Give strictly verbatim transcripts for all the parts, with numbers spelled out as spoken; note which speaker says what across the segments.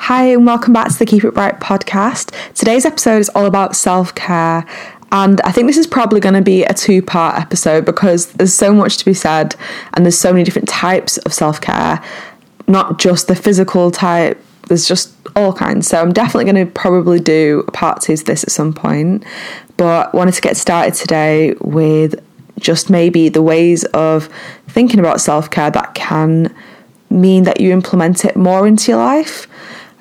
Speaker 1: Hi and welcome back to the Keep It Bright podcast. Today's episode is all about self-care, and I think this is probably going to be a two-part episode because there's so much to be said and there's so many different types of self-care, not just the physical type, there's just all kinds. So I'm definitely going to probably do a part two to this at some point, but wanted to get started today with just maybe the ways of thinking about self-care that can mean that you implement it more into your life.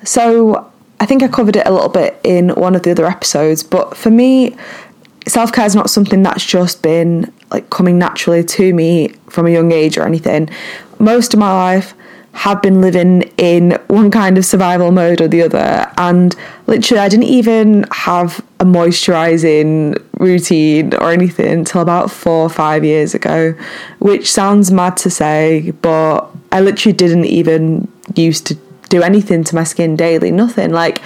Speaker 1: So I think I covered it a little bit in one of the other episodes, but for me, self-care is not something that's just been like coming naturally to me from a young age or anything. Most of my life have been living in one kind of survival mode or the other, and literally I didn't even have a moisturising routine or anything until about four or five years ago, which sounds mad to say, but I literally didn't even used to do anything to my skin daily, nothing. Like,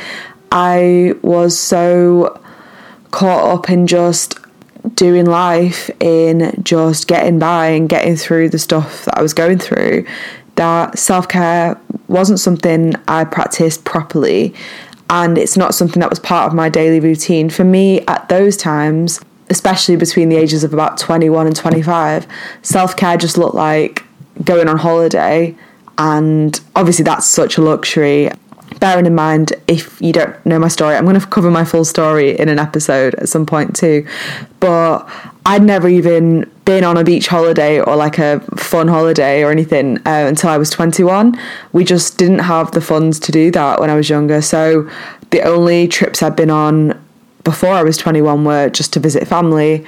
Speaker 1: I was so caught up in just doing life, in just getting by and getting through the stuff that I was going through, that self-care wasn't something I practiced properly, and it's not something that was part of my daily routine. For me, at those times, especially between the ages of about twenty-one and twenty-five, self-care just looked like going on holiday, and obviously that's such a luxury. Bearing in mind, if you don't know my story, I'm going to cover my full story in an episode at some point too, but I'd never even been on a beach holiday or like a fun holiday or anything uh, until I was twenty-one. We just didn't have the funds to do that when I was younger, so the only trips I'd been on before I was twenty-one were just to visit family.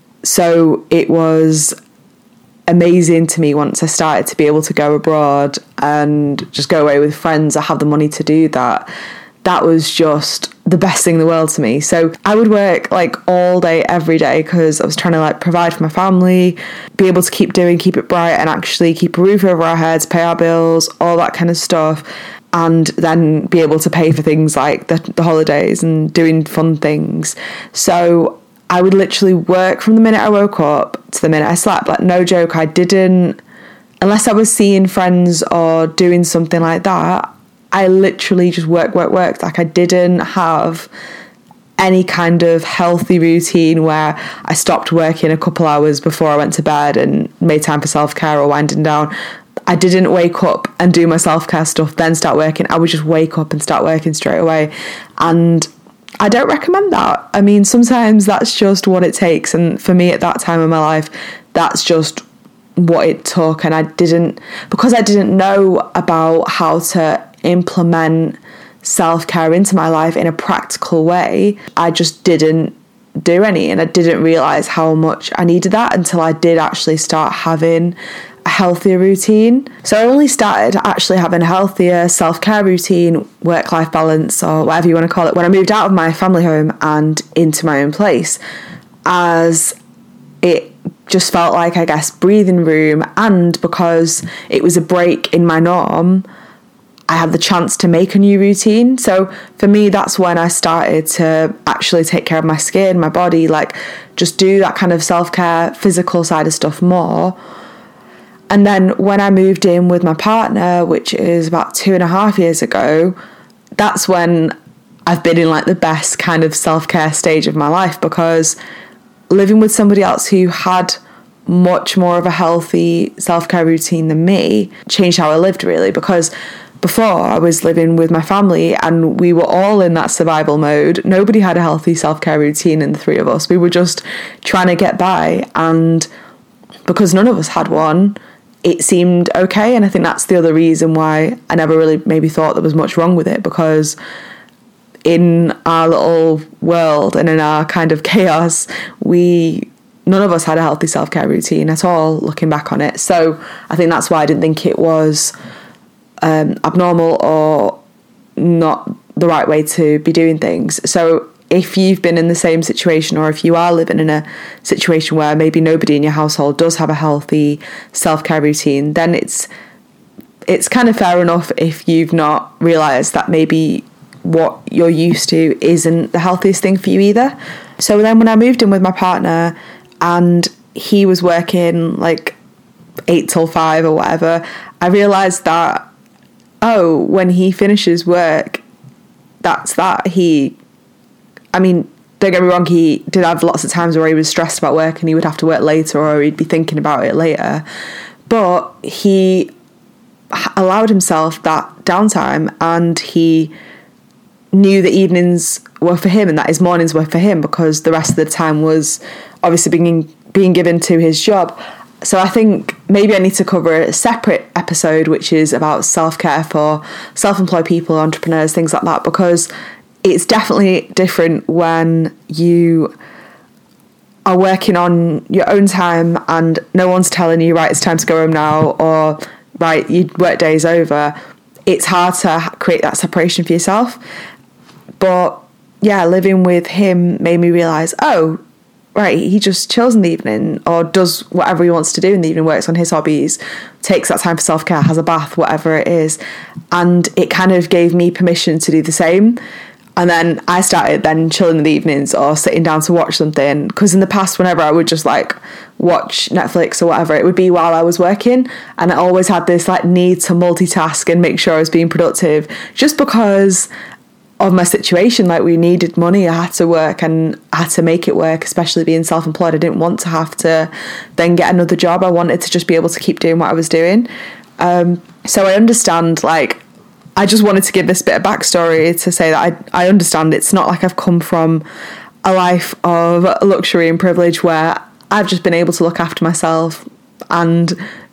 Speaker 1: So it was amazing to me once I started to be able to go abroad and just go away with friends. I have the money to do that. That was just the best thing in the world to me. So I would work like all day, every day, because I was trying to like provide for my family, be able to keep doing Keep It Bright and actually keep a roof over our heads, pay our bills, all that kind of stuff, and then be able to pay for things like the, the holidays and doing fun things. So I would literally work from the minute I woke up to the minute I slept. Like, no joke, I didn't, unless I was seeing friends or doing something like that, I literally just work, work, worked. Like, I didn't have any kind of healthy routine where I stopped working a couple hours before I went to bed and made time for self-care or winding down. I didn't wake up and do my self-care stuff, then start working. I would just wake up and start working straight away. And I don't recommend that. I mean, sometimes that's just what it takes. And for me at that time in my life, that's just what it took. And I didn't, because I didn't know about how to implement self-care into my life in a practical way, I just didn't do any. And I didn't realise how much I needed that until I did actually start having a healthier routine. So I only started actually having a healthier self-care routine, work-life balance, or whatever you want to call it, when I moved out of my family home and into my own place, as it just felt like, I guess, breathing room. And because it was a break in my norm, I had the chance to make a new routine. So for me, that's when I started to actually take care of my skin, my body, like just do that kind of self-care, physical side of stuff more. And then when I moved in with my partner, which is about two and a half years ago, that's when I've been in like the best kind of self-care stage of my life, because living with somebody else who had much more of a healthy self-care routine than me changed how I lived, really. Because before, I was living with my family and we were all in that survival mode. Nobody had a healthy self-care routine in the three of us. We were just trying to get by, and because none of us had one, it seemed okay. And I think that's the other reason why I never really maybe thought there was much wrong with it, because in our little world and in our kind of chaos, we none of us had a healthy self-care routine at all, looking back on it. So I think that's why I didn't think it was um, abnormal or not the right way to be doing things. So if you've been in the same situation, or if you are living in a situation where maybe nobody in your household does have a healthy self-care routine, then it's it's kind of fair enough if you've not realised that maybe what you're used to isn't the healthiest thing for you either. So then when I moved in with my partner and he was working like eight till five or whatever, I realised that, oh, when he finishes work, that's that. He, I mean, don't get me wrong, he did have lots of times where he was stressed about work and he would have to work later, or he'd be thinking about it later. But he allowed himself that downtime, and he knew the evenings were for him and that his mornings were for him, because the rest of the time was obviously being being given to his job. So I think maybe I need to cover a separate episode which is about self-care for self-employed people, entrepreneurs, things like that, because it's definitely different when you are working on your own time and no one's telling you, right, it's time to go home now, or right, your work day is over. It's hard to create that separation for yourself. But yeah, living with him made me realise, oh, right, he just chills in the evening or does whatever he wants to do in the evening, works on his hobbies, takes that time for self-care, has a bath, whatever it is. And it kind of gave me permission to do the same. And then I started then chilling in the evenings or sitting down to watch something, because in the past, whenever I would just like watch Netflix or whatever, it would be while I was working, and I always had this like need to multitask and make sure I was being productive, just because of my situation. Like, we needed money, I had to work and I had to make it work, especially being self-employed. I didn't want to have to then get another job. I wanted to just be able to keep doing what I was doing. Um, so I understand, like, I just wanted to give this bit of backstory to say that I, I understand it's not like I've come from a life of luxury and privilege where I've just been able to look after myself, and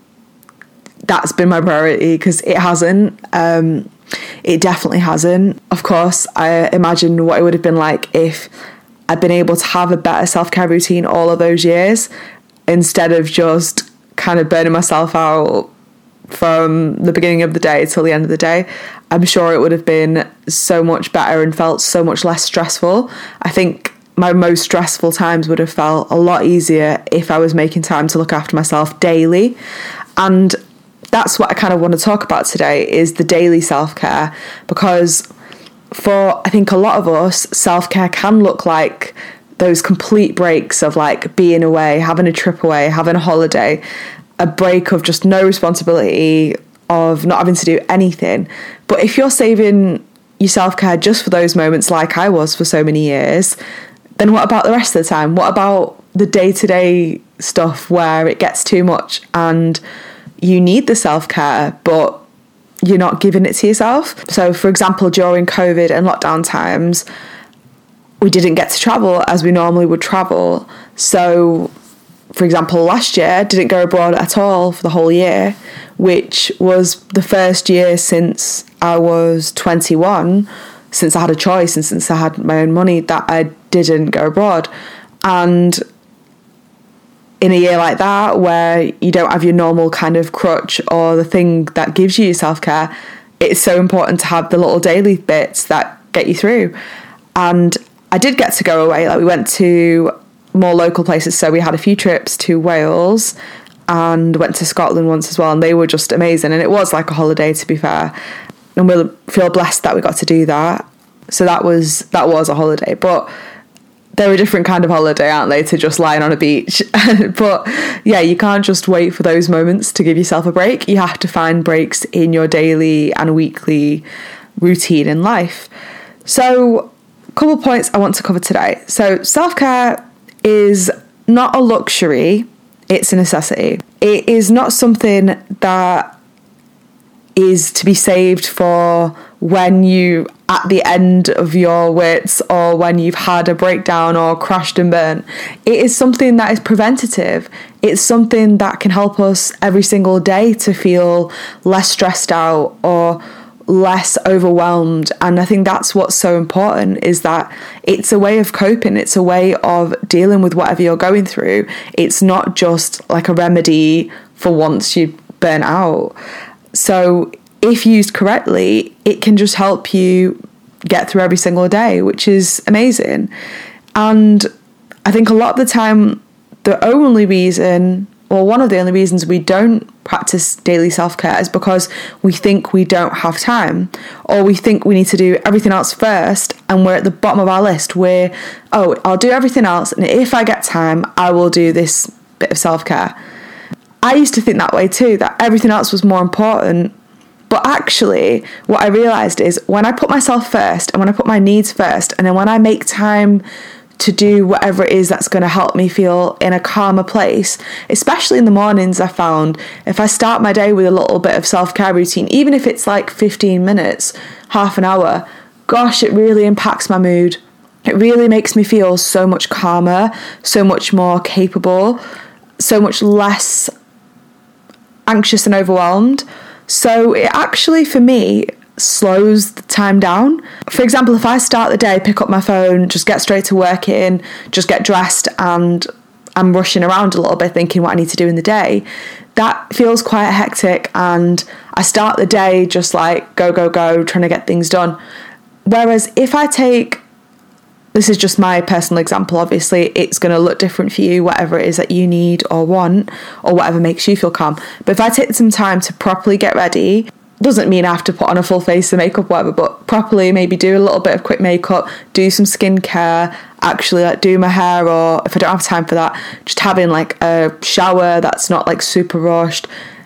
Speaker 1: that's been my priority, because it hasn't. Um, it definitely hasn't. Of course, I imagine what it would have been like if I'd been able to have a better self-care routine all of those years, instead of just kind of burning myself out from the beginning of the day till the end of the day. I'm sure it would have been so much better and felt so much less stressful. I think my most stressful times would have felt a lot easier if I was making time to look after myself daily. And that's what I kind of want to talk about today, is the daily self-care, because for I think a lot of us, self-care can look like those complete breaks of like being away, having a trip away, having a holiday, a break of just no responsibility, of not having to do anything. But if you're saving your self-care just for those moments, like I was for so many years, then what about the rest of the time? What about the day-to-day stuff where it gets too much and you need the self-care, but you're not giving it to yourself? So, for example, during COVID and lockdown times, we didn't get to travel as we normally would travel. So, for example, last year, I didn't go abroad at all for the whole year, which was the first year since I was twenty-one, since I had a choice and since I had my own money, that I didn't go abroad. And in a year like that, where you don't have your normal kind of crutch or the thing that gives you your self-care, it's so important to have the little daily bits that get you through. And I did get to go away. Like, we went to more local places. So we had a few trips to Wales and went to Scotland once as well, and they were just amazing. And it was like a holiday, to be fair, and we'll feel blessed that we got to do that. So that was that was a holiday, but they're a different kind of holiday, aren't they, to just lying on a beach? But yeah, you can't just wait for those moments to give yourself a break. You have to find breaks in your daily and weekly routine in life. So a couple of points I want to cover today. So self-care is not a luxury, it's a necessity. It is not something that is to be saved for when you at the end of your wits, or when you've had a breakdown or crashed and burned. It is something that is preventative. It's something that can help us every single day to feel less stressed out or less overwhelmed. And I think that's what's so important, is that it's a way of coping. It's a way of dealing with whatever you're going through. It's not just like a remedy for once you burn out. So if used correctly, it can just help you get through every single day, which is amazing. And I think a lot of the time, the only reason, or one of the only reasons we don't practice daily self-care is because we think we don't have time, or we think we need to do everything else first, and we're at the bottom of our list. We're, oh, I'll do everything else, and if I get time, I will do this bit of self-care. I used to think that way too, that everything else was more important But actually, what I realised is when I put myself first and when I put my needs first, and then when I make time to do whatever it is that's going to help me feel in a calmer place, especially in the mornings, I found if I start my day with a little bit of self-care routine, even if it's like fifteen minutes, half an hour, gosh, it really impacts my mood. It really makes me feel so much calmer, so much more capable, so much less anxious and overwhelmed. So it actually, for me, slows the time down. For example, if I start the day, pick up my phone, just get straight to work in, just get dressed, and I'm rushing around a little bit thinking what I need to do in the day, that feels quite hectic, and I start the day just like go, go, go, trying to get things done. Whereas if I take, this is just my personal example, obviously it's going to look different for you, whatever it is that you need or want, or whatever makes you feel calm. But if I take some time to properly get ready, doesn't mean I have to put on a full face of makeup, whatever, but properly maybe do a little bit of quick makeup, do some skincare, actually like do my hair, or if I don't have time for that, just having like a shower that's not like super rushed,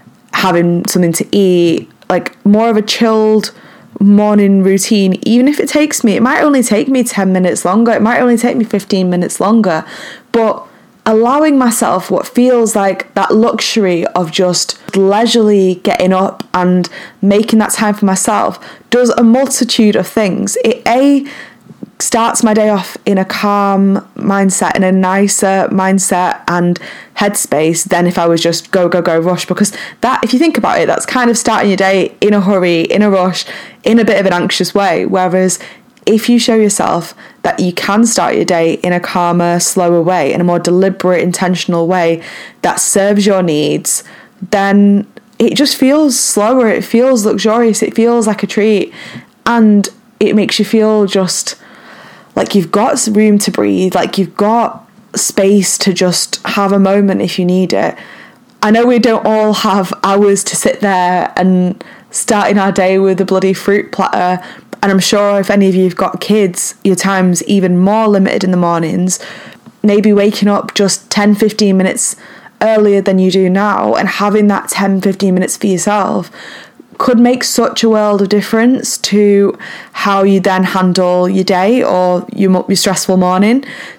Speaker 1: having something to eat, like more of a chilled morning routine. Even if it takes me, it might only take me ten minutes longer, it might only take me fifteen minutes longer, but allowing myself what feels like that luxury of just leisurely getting up and making that time for myself does a multitude of things. It A, starts my day off in a calm mindset, in a nicer mindset and headspace than if I was just go, go, go, rush. Because that, if you think about it, that's kind of starting your day in a hurry, in a rush, in a bit of an anxious way. Whereas if you show yourself that you can start your day in a calmer, slower way, in a more deliberate, intentional way that serves your needs, then it just feels slower, it feels luxurious, it feels like a treat, and it makes you feel just like you've got room to breathe, like you've got space to just have a moment if you need it. I know we don't all have hours to sit there and starting our day with a bloody fruit platter, and I'm sure if any of you have got kids, your time's even more limited in the mornings. Maybe waking up just ten, fifteen minutes earlier than you do now and having that ten, fifteen minutes for yourself could make such a world of difference to how you then handle your day or your, your stressful morning.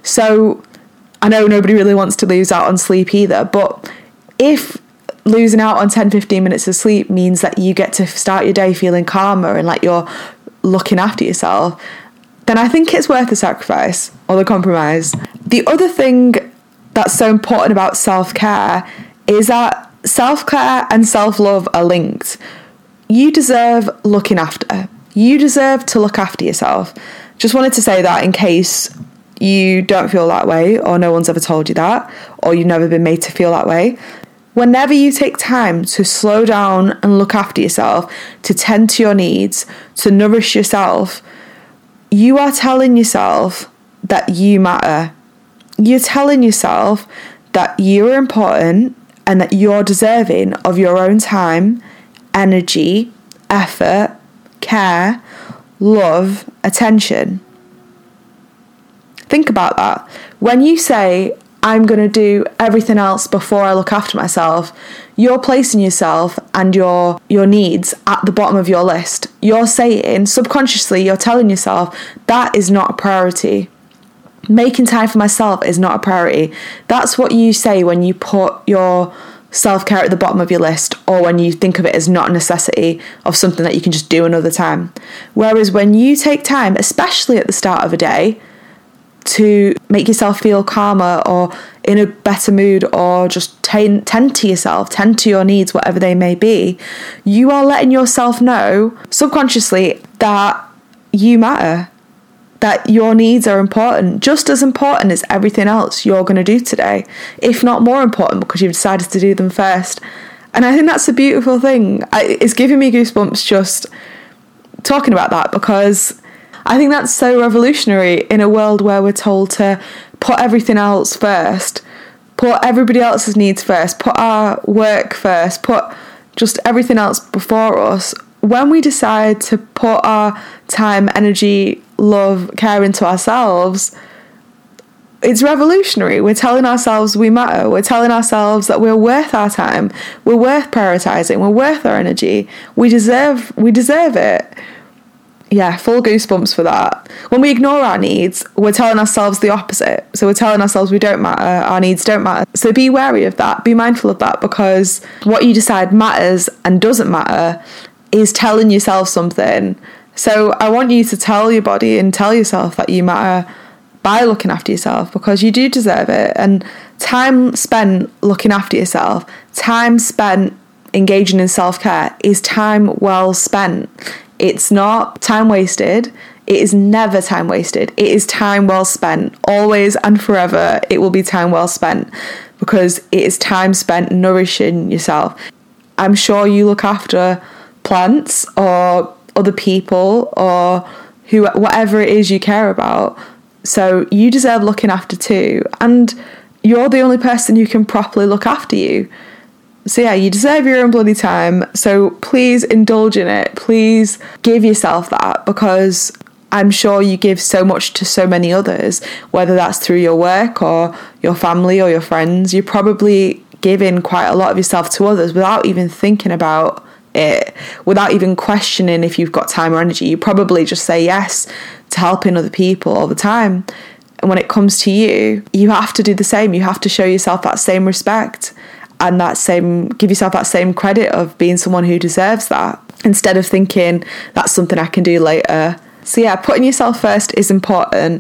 Speaker 1: So I know nobody really wants to lose out on sleep either, but if losing out on ten, fifteen minutes of sleep means that you get to start your day feeling calmer and like you're looking after yourself, then I think it's worth the sacrifice or the compromise. The other thing that's so important about self-care is that self-care and self-love are linked. You deserve looking after. You deserve to look after yourself. Just wanted to say that in case you don't feel that way, or no one's ever told you that, or you've never been made to feel that way. Whenever you take time to slow down and look after yourself, to tend to your needs, to nourish yourself, you are telling yourself that you matter. You're telling yourself that you are important and that you're deserving of your own time, energy, effort, care, love, attention. Think about that. When you say, I'm going to do everything else before I look after myself, you're placing yourself and your your needs at the bottom of your list. You're saying, subconsciously, you're telling yourself, that is not a priority. Making time for myself is not a priority. That's what you say when you put your self-care at the bottom of your list, or when you think of it as not a necessity of something that you can just do another time. Whereas when you take time, especially at the start of a day, to make yourself feel calmer or in a better mood, or just t- tend to yourself, tend to your needs, whatever they may be, you are letting yourself know subconsciously that you matter, that your needs are important, just as important as everything else you're going to do today, if not more important, because you've decided to do them first. And I think that's a beautiful thing. I, it's giving me goosebumps just talking about that, because I think that's so revolutionary in a world where we're told to put everything else first, put everybody else's needs first, put our work first, put just everything else before us. When we decide to put our time, energy, love, care into ourselves, It's revolutionary. We're telling ourselves we matter. We're telling ourselves that we're worth our time. We're worth prioritizing. We're worth our energy. We deserve, we deserve it. Yeah, full goosebumps for that. When we ignore our needs, we're telling ourselves the opposite. So we're telling ourselves we don't matter, our needs don't matter. So be wary of that, be mindful of that, because what you decide matters and doesn't matter is telling yourself something. So I want you to tell your body and tell yourself that you matter by looking after yourself, because you do deserve it. And time spent looking after yourself, time spent engaging in self-care is time well spent. It's not time wasted. It is never time wasted. It is time well spent. Always and forever, it will be time well spent, because it is time spent nourishing yourself. I'm sure you look after plants or other people or who, whatever it is you care about. So you deserve looking after too. And you're the only person who can properly look after you. So yeah, you deserve your own bloody time. So please indulge in it. Please give yourself that, because I'm sure you give so much to so many others, whether that's through your work or your family or your friends. You're probably giving quite a lot of yourself to others without even thinking about it, without even questioning if you've got time or energy. You probably just say yes to helping other people all the time. And when it comes to you, you have to do the same. You have to show yourself that same respect and that same, give yourself that same credit of being someone who deserves that, instead of thinking that's something I can do later. So yeah, putting yourself first is important.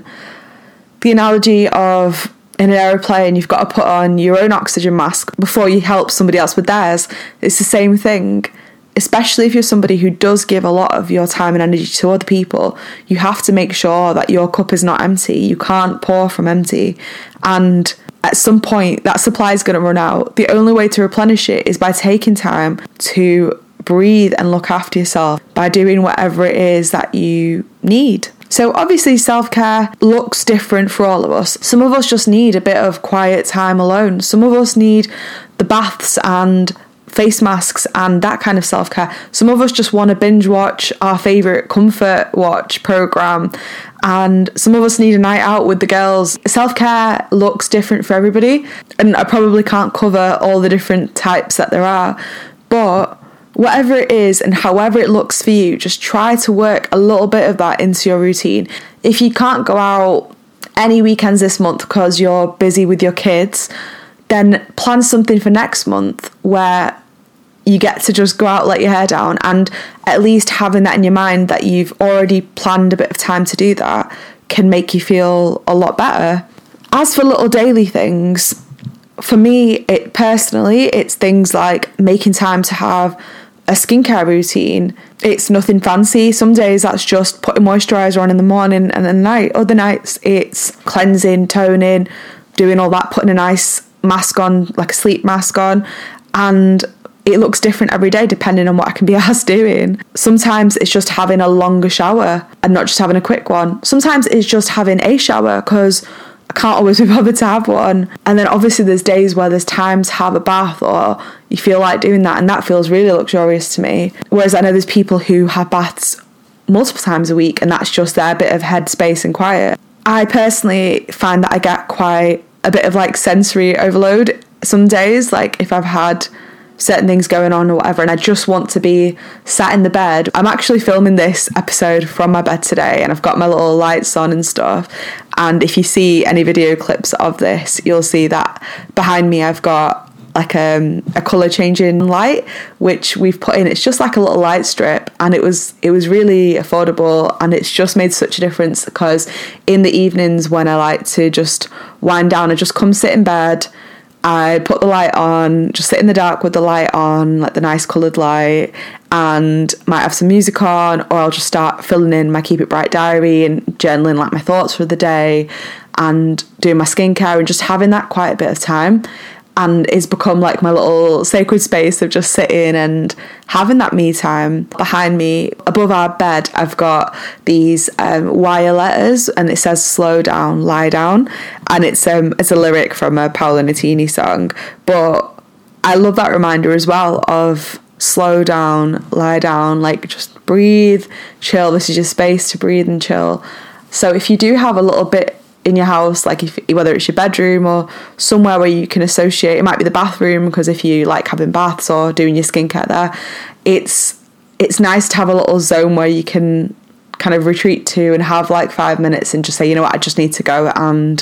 Speaker 1: The analogy of in an aeroplane, you've got to put on your own oxygen mask before you help somebody else with theirs. It's the same thing. Especially if you're somebody who does give a lot of your time and energy to other people, you have to make sure that your cup is not empty. You can't pour from empty. And at some point, that supply is going to run out. The only way to replenish it is by taking time to breathe and look after yourself, by doing whatever it is that you need. So obviously self-care looks different for all of us. Some of us just need a bit of quiet time alone. Some of us need the baths and face masks and that kind of self-care. Some of us just want to binge watch our favourite comfort watch programme, and some of us need a night out with the girls. Self-care looks different for everybody, and I probably can't cover all the different types that there are, but whatever it is and however it looks for you, just try to work a little bit of that into your routine. If you can't go out any weekends this month because you're busy with your kids, then plan something for next month where you get to just go out, let your hair down, and at least having that in your mind that you've already planned a bit of time to do that can make you feel a lot better. As for little daily things, for me, it personally, it's things like making time to have a skincare routine. It's nothing fancy. Some days that's just putting moisturiser on in the morning and at night. Other nights it's cleansing, toning, doing all that, putting a nice mask on, like a sleep mask on, and it looks different every day depending on what I can be asked doing. Sometimes it's just having a longer shower and not just having a quick one. Sometimes it's just having a shower because I can't always be bothered to have one. And then obviously there's days where there's time to have a bath or you feel like doing that, and that feels really luxurious to me. Whereas I know there's people who have baths multiple times a week and that's just their bit of headspace and quiet. I personally find that I get quite a bit of like sensory overload some days, like if I've had certain things going on or whatever and I just want to be sat in the bed. I'm actually filming this episode from my bed today and I've got my little lights on and stuff, and if you see any video clips of this you'll see that behind me I've got like um, a colour changing light which we've put in. It's just like a little light strip, and it was it was really affordable, and it's just made such a difference because in the evenings when I like to just wind down, I just come sit in bed, I put the light on, just sit in the dark with the light on, like the nice coloured light, and might have some music on, or I'll just start filling in my Keep It Bright diary and journaling like my thoughts for the day and doing my skincare and just having that quiet bit of time. And it's become like my little sacred space of just sitting and having that me time. Behind me, above our bed, I've got these um, wire letters, and it says "Slow down, lie down," and it's um it's a lyric from a Paolo Nutini song. But I love that reminder as well of slow down, lie down, like just breathe, chill. This is your space to breathe and chill. So if you do have a little bit in your house, like if whether it's your bedroom or somewhere where you can associate. It might be the bathroom, because if you like having baths or doing your skincare there, it's it's nice to have a little zone where you can kind of retreat to and have like five minutes and just say, you know what, I just need to go and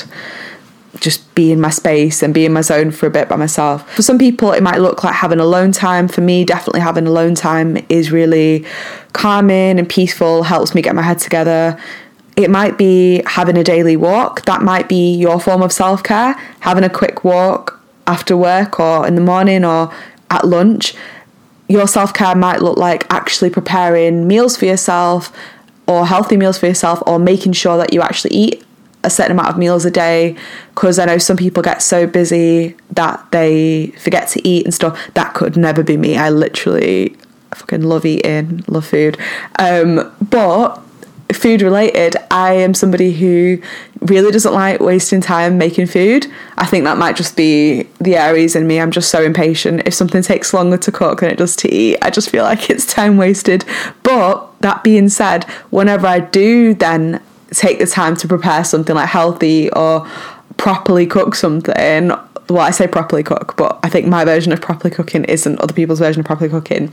Speaker 1: just be in my space and be in my zone for a bit by myself. For some people it might look like having alone time. For me, definitely having alone time is really calming and peaceful, helps me get my head together. It might be having a daily walk. That might be your form of self-care, having a quick walk after work or in the morning or at lunch. Your self-care might look like actually preparing meals for yourself, or healthy meals for yourself, or making sure that you actually eat a certain amount of meals a day, because I know some people get so busy that they forget to eat and stuff. That could never be me. I literally fucking love eating, love food. Um, but food related, I am somebody who really doesn't like wasting time making food. I think that might just be the Aries in me. I'm just so impatient. If something takes longer to cook than it does to eat, I just feel like it's time wasted. But that being said, whenever I do then take the time to prepare something like healthy or properly cook something, well, I say properly cook, but I think my version of properly cooking isn't other people's version of properly cooking.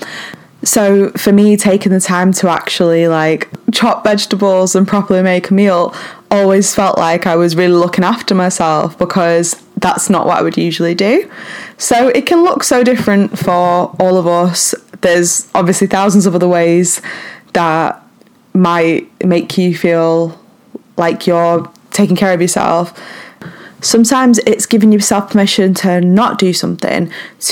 Speaker 1: So for me, taking the time to actually like chop vegetables and properly make a meal always felt like I was really looking after myself, because that's not what I would usually do. So it can look so different for all of us. There's obviously thousands of other ways that might make you feel like you're taking care of yourself. Sometimes it's giving yourself permission to not do something,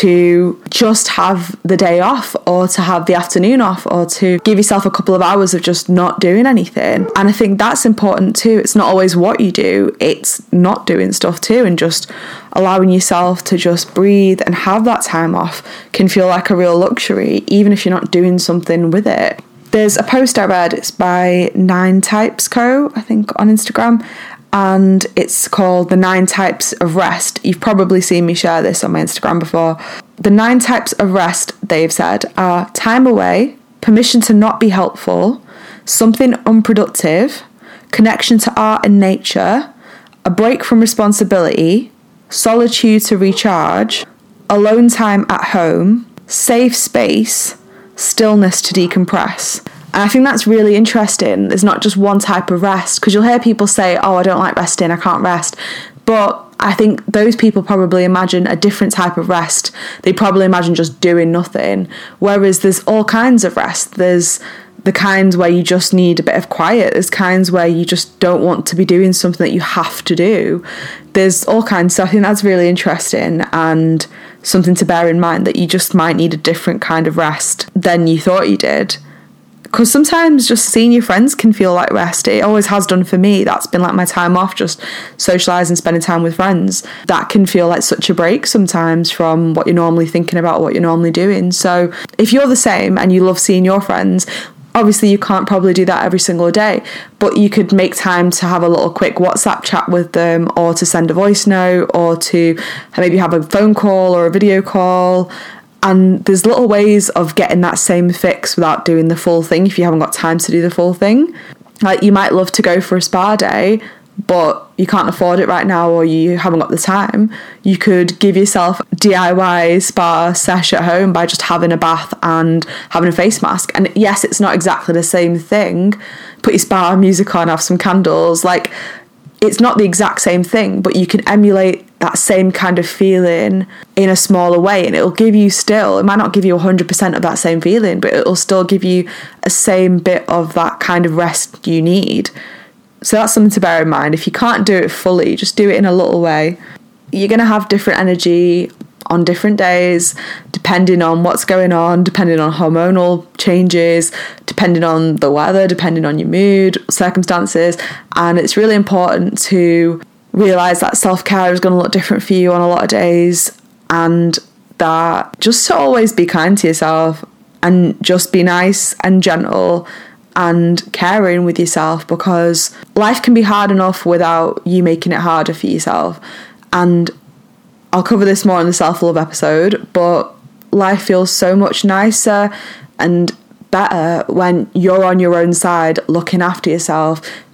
Speaker 1: to just have the day off, or to have the afternoon off, or to give yourself a couple of hours of just not doing anything. And I think that's important too. It's not always what you do, it's not doing stuff too, and just allowing yourself to just breathe and have that time off can feel like a real luxury, even if you're not doing something with it. There's a post I read, it's by Nine Types Co, I think, on Instagram, and it's called The Nine Types of Rest. You've probably seen me share this on my Instagram before. The nine types of rest, they've said, are time away, permission to not be helpful, something unproductive, connection to art and nature, a break from responsibility, solitude to recharge, alone time at home, safe space, stillness to decompress. And I think that's really interesting. There's not just one type of rest, because you'll hear people say, oh, I don't like resting, I can't rest. But I think those people probably imagine a different type of rest. They probably imagine just doing nothing. Whereas there's all kinds of rest. There's the kinds where you just need a bit of quiet. There's kinds where you just don't want to be doing something that you have to do. There's all kinds. So I think that's really interesting, and something to bear in mind, that you just might need a different kind of rest than you thought you did. Because sometimes just seeing your friends can feel like rest. It always has done for me. That's been like my time off, just socialising, spending time with friends. That can feel like such a break sometimes from what you're normally thinking about, what you're normally doing. So if you're the same and you love seeing your friends, obviously you can't probably do that every single day, but you could make time to have a little quick WhatsApp chat with them, or to send a voice note, or to maybe have a phone call or a video call. And there's little ways of getting that same fix without doing the full thing if you haven't got time to do the full thing. Like, you might love to go for a spa day, but you can't afford it right now, or you haven't got the time. You could give yourself a D I Y spa sesh at home by just having a bath and having a face mask. And yes, it's not exactly the same thing. Put your spa music on, have some candles. Like, it's not the exact same thing, but you can emulate that same kind of feeling in a smaller way, and it'll give you still, it might not give you one hundred percent of that same feeling, but it'll still give you a same bit of that kind of rest you need. So that's something to bear in mind. If you can't do it fully, just do it in a little way. You're going to have different energy on different days, depending on what's going on, depending on hormonal changes, depending on the weather, depending on your mood, circumstances. And it's really important to realise that self-care is going to look different for you on a lot of days, and that just to always be kind to yourself and just be nice and gentle and caring with yourself, because life can be hard enough without you making it harder for yourself. And I'll cover this more in the self-love episode, but life feels so much nicer and better when you're on your own side, looking after yourself,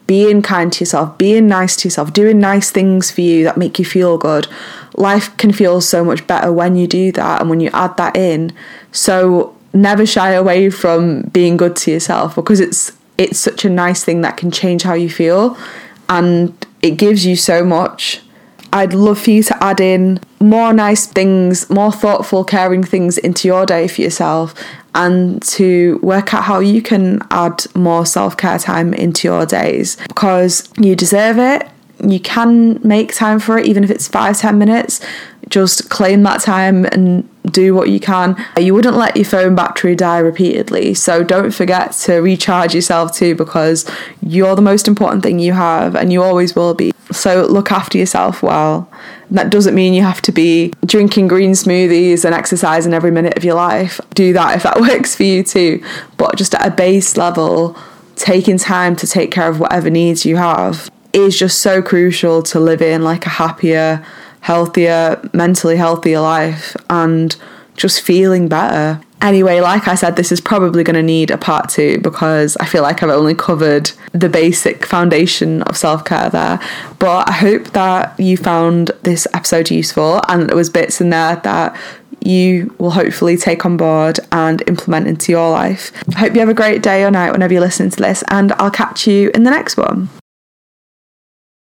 Speaker 1: being kind to yourself, being nice to yourself, doing nice things for you that make you feel good. Life can feel so much better when you do that and when you add that in. So never shy away from being good to yourself, because it's it's such a nice thing that can change how you feel, and it gives you so much. I'd love for you to add in more nice things, more thoughtful, caring things into your day for yourself, and to work out how you can add more self-care time into your days, because you deserve it. You can make time for it, even if it's five, ten minutes. Just claim that time and do what you can. You wouldn't let your phone battery die repeatedly, so don't forget to recharge yourself too, because you're the most important thing you have, and you always will be. So look after yourself well. And that doesn't mean you have to be drinking green smoothies and exercising every minute of your life. Do that if that works for you too. But just at a base level, taking time to take care of whatever needs you have is just so crucial to living like a happier, healthier, mentally healthier life, and just feeling better. Anyway, like I said, this is probably going to need a part two, because I feel like I've only covered the basic foundation of self-care there. But I hope that you found this episode useful, and there was bits in there that you will hopefully take on board and implement into your life. I hope you have a great day or night whenever you listen to this, and I'll catch you in the next one.